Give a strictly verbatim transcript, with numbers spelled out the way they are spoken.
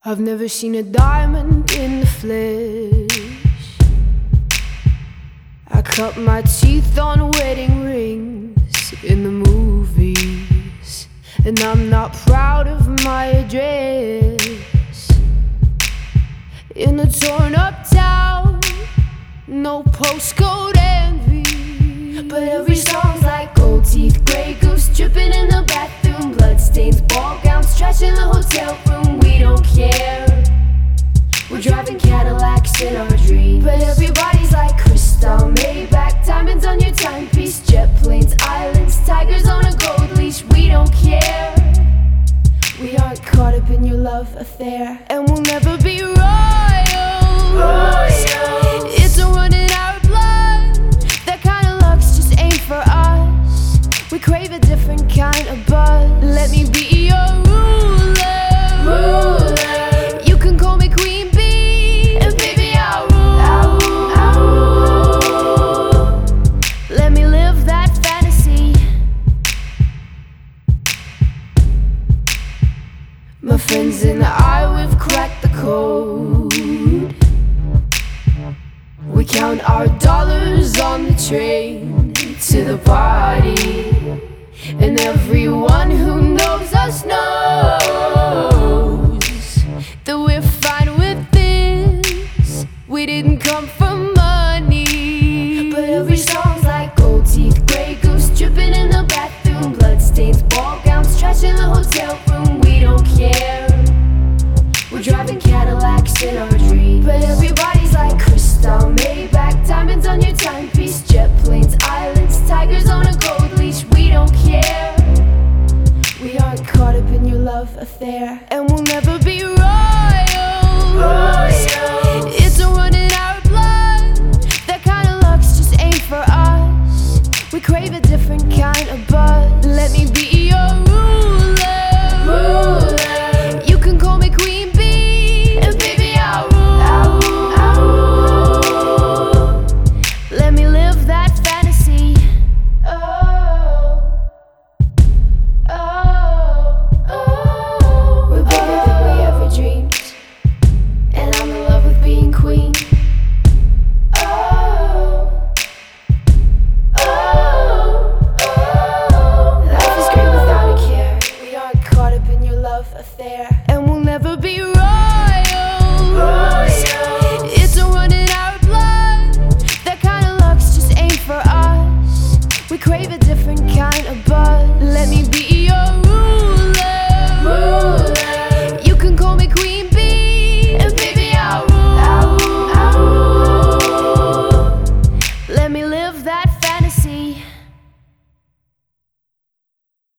I've never seen a diamond in the flesh. I cut my teeth on wedding rings in the movies, and I'm not proud of my address. In a torn up town, no postcode envy, but every song's like gold teeth, grey goose dripping in the bathroom, bloodstains, ball gowns, trash in the hotel room. We don't care. We're driving Cadillacs in our dreams, but everybody's like crystal, Maybach, diamonds on your timepiece, jet planes, islands, tigers on a gold leash. We don't care. We aren't caught up in your love affair, and we'll never be royals. Royals. It's a run in our blood. That kind of luck's just ain't for us. We crave a different kind of buzz. Let me be your ruler. Ruler. You can call me Queen Bee, and baby I'll rule. I'll rule. I'll rule. Let me live that fantasy. My friends and I, we've cracked the code. We count our dollars on the train to the party, and everyone who knows us knows that we're fine with this. We didn't come for money, but every song's like gold teeth, grey goose dripping in the bathroom, bloodstains, ball gowns, trash in the hotel room. We don't care. We're driving Cadillacs in our dreams, but everybody's like crystal, Maybach, diamonds on your timepiece, jet planes, islands, tigers on a gold leash. We don't care. We aren't caught up in your love affair, and we'll never be wrong.